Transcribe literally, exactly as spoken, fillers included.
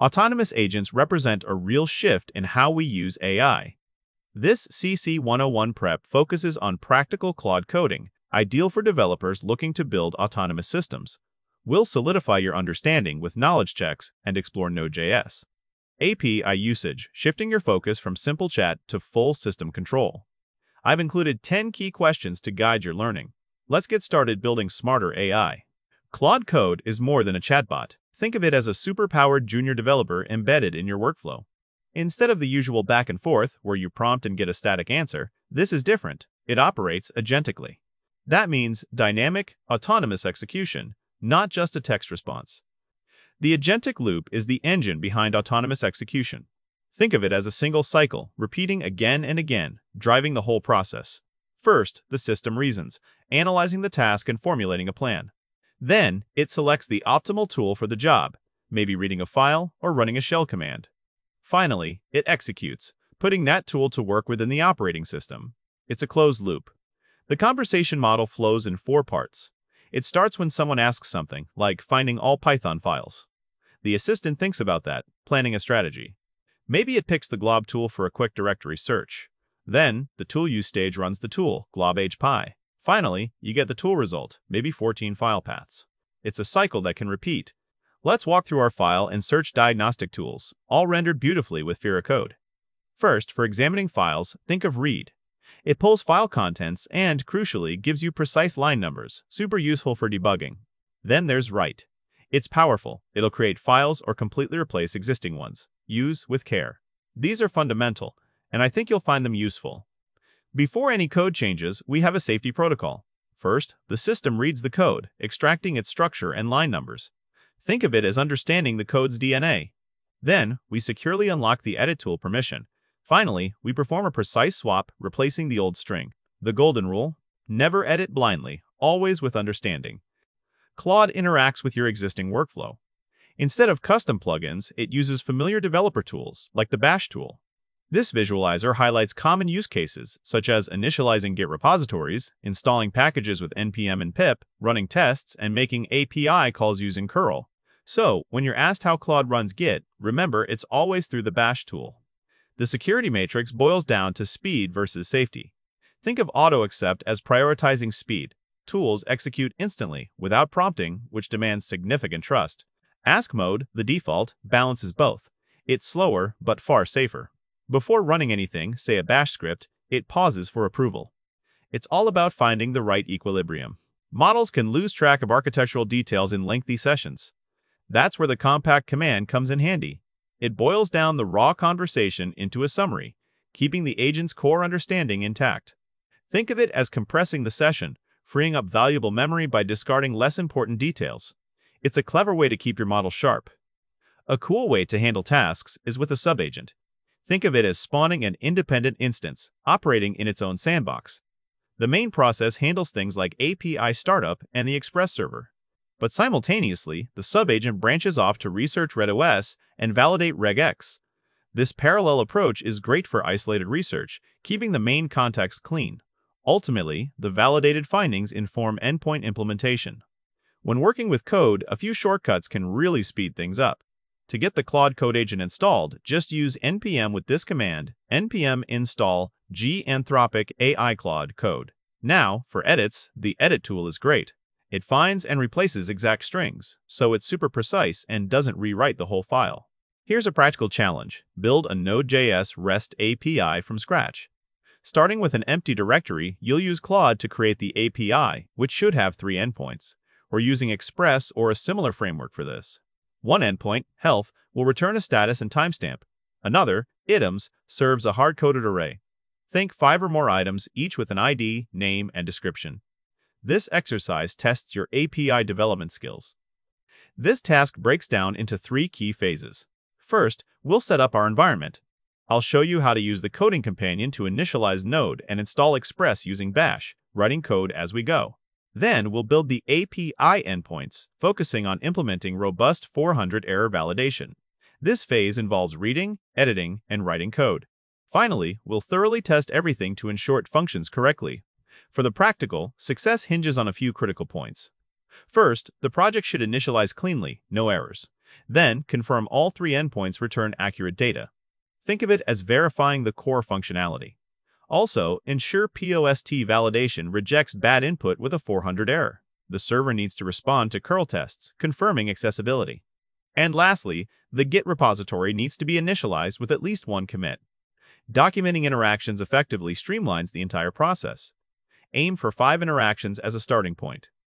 Autonomous agents represent a real shift in how we use A I. This C C one oh one prep focuses on practical Claude coding, ideal for developers looking to build autonomous systems. We'll solidify your understanding with knowledge checks and explore Node.js. A P I usage, shifting your focus from simple chat to full system control. I've included ten key questions to guide your learning. Let's get started building smarter A I. Claude Code is more than a chatbot. Think of it as a super-powered junior developer embedded in your workflow. Instead of the usual back and forth where you prompt and get a static answer, this is different. It operates agentically. That means dynamic, autonomous execution, not just a text response. The agentic loop is the engine behind autonomous execution. Think of it as a single cycle, repeating again and again, driving the whole process. First, the system reasons, analyzing the task and formulating a plan. Then, it selects the optimal tool for the job, maybe reading a file or running a shell command. Finally, it executes, putting that tool to work within the operating system. It's a closed loop. The conversation model flows in four parts. It starts when someone asks something, like finding all Python files. The assistant thinks about that, planning a strategy. Maybe it picks the glob tool for a quick directory search. Then, the tool use stage runs the tool, globhpy. Finally, you get the tool result, maybe fourteen file paths. It's a cycle that can repeat. Let's walk through our file and search diagnostic tools, all rendered beautifully with Fira code. First, for examining files, think of read. It pulls file contents and, crucially, gives you precise line numbers, super useful for debugging. Then there's write. It's powerful. It'll create files or completely replace existing ones. Use with care. These are fundamental, and I think you'll find them useful. Before any code changes, we have a safety protocol. First, the system reads the code, extracting its structure and line numbers. Think of it as understanding the code's D N A. Then, we securely unlock the edit tool permission. Finally, we perform a precise swap, replacing the old string. The golden rule: never edit blindly, always with understanding. Claude interacts with your existing workflow. Instead of custom plugins, it uses familiar developer tools, like the Bash tool. This visualizer highlights common use cases, such as initializing Git repositories, installing packages with N P M and pip, running tests, and making A P I calls using curl. So, when you're asked how Claude runs Git, remember it's always through the Bash tool. The security matrix boils down to speed versus safety. Think of AutoAccept as prioritizing speed. Tools execute instantly, without prompting, which demands significant trust. Ask mode, the default, balances both. It's slower, but far safer. Before running anything, say a Bash script, it pauses for approval. It's all about finding the right equilibrium. Models can lose track of architectural details in lengthy sessions. That's where the compact command comes in handy. It boils down the raw conversation into a summary, keeping the agent's core understanding intact. Think of it as compressing the session, freeing up valuable memory by discarding less important details. It's a clever way to keep your model sharp. A cool way to handle tasks is with a subagent. Think of it as spawning an independent instance, operating in its own sandbox. The main process handles things like A P I startup and the Express server. But simultaneously, the subagent branches off to research RedOS and validate regex. This parallel approach is great for isolated research, keeping the main context clean. Ultimately, the validated findings inform endpoint implementation. When working with code, a few shortcuts can really speed things up. To get the Claude Code Agent installed, just use npm with this command, npm install ganthropic ai Claude code. Now, for edits, the edit tool is great. It finds and replaces exact strings, so it's super precise and doesn't rewrite the whole file. Here's a practical challenge. Build a Node.js REST A P I from scratch. Starting with an empty directory, you'll use Claude to create the A P I, which should have three endpoints. We're using Express or a similar framework for this. One endpoint, health, will return a status and timestamp. Another, items, serves a hard-coded array. Think five or more items, each with an I D, name, and description. This exercise tests your A P I development skills. This task breaks down into three key phases. First, we'll set up our environment. I'll show you how to use the coding companion to initialize Node and install Express using Bash, writing code as we go. Then we'll build the A P I endpoints, focusing on implementing robust four hundred error validation. This phase involves reading, editing, and writing code. Finally, we'll thoroughly test everything to ensure it functions correctly. For the practical, success hinges on a few critical points. First, the project should initialize cleanly, no errors. Then, confirm all three endpoints return accurate data. Think of it as verifying the core functionality. Also, ensure POST validation rejects bad input with a four hundred error. The server needs to respond to curl tests, confirming accessibility. And lastly, the Git repository needs to be initialized with at least one commit. Documenting interactions effectively streamlines the entire process. Aim for five interactions as a starting point.